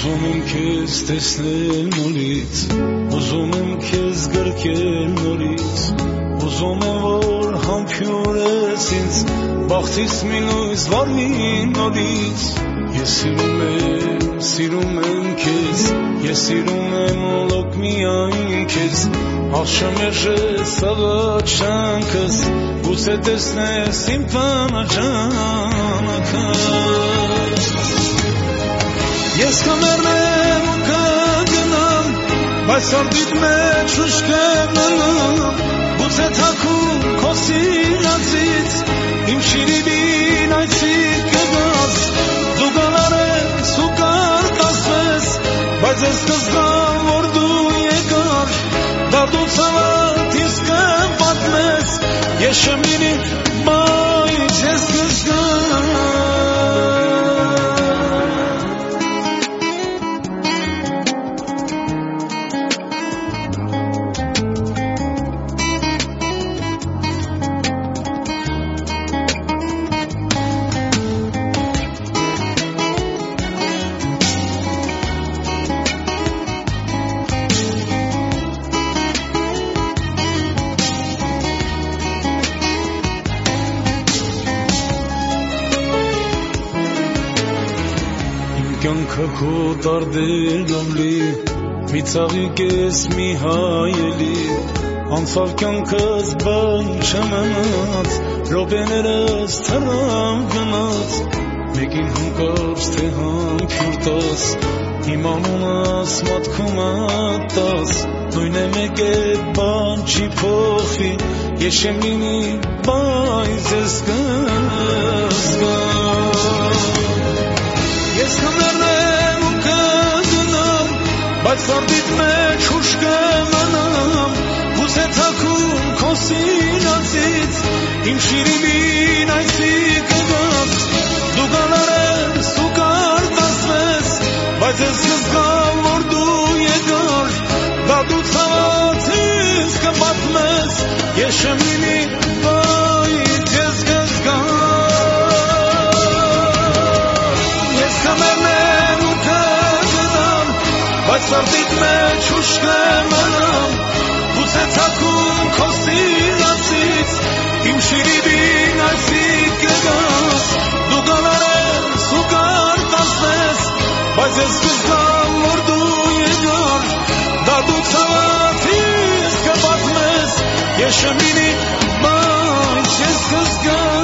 Ուզում եմ քեզ տեսնել նորից, ուզում եմ քեզ գրկել նորից, ուզում եմ որ համբուրես ինձ, բախտից մի լույս վառվի նորից։ Ես սիրում եմ քեզ, ես սիրում եմ լոկ միայն քեզ, աղշամերժես աղաչ շանքս, գուցե տեսնես իմ պանաճանակը։ Ես կմեռնեմ ու կգնամ, բայց սարդիդ մեջ ուշ կմնամ, գուցե թաքուն քո սիրածից, իմ շիրիմին այցիկ կգաս, դու գալարես ու կարտասվես, բայց ես կզգամ, որ դու եկար, դարդու ցավատ ինձ կպատմես, ես չեմ լինի, բայց ես կզգամ։ Կյանքը քո տարդերով լի, մի ծաղիկ ես մի հայելի, անցավ կյանքս բան չմնաց, րոպեներս թռավ գնաց, մեկին հանկարծ թե համբյուր տաս, իմ անունս մատքում ատաս, նույն է մեկ է բան չի փոխվի, ես չեմ լինի, բայց ես կզգամ։ Ես կմեռնեմ ու կգնամ, բայց սարդիդ մեջ ուշ կմնամ, գուցե թաքուն քո սիրածից, իմ շիրիմին այցիկ կգաս, դու գալարես ու կարտասվես, բայց ես կզգամ, որ դու եկար, դարդու ցաված ինձ կպատմես, ես չեմ լինի, բայց ես կզգամ։ Կմեռնեմ ու կգնամ, բայց սարդիդ մեջ ուշ կմնամ, գուցե թաքուն քո սիրածից, իմ շիրիմին այցիկ կգաս, դու գալարես ու կարտասվես, բայց ես կզգամ, որ դու եկար, դարդու ցավատ ինձ կպատմես, ես չեմ լինի, բայց ես կզգամ։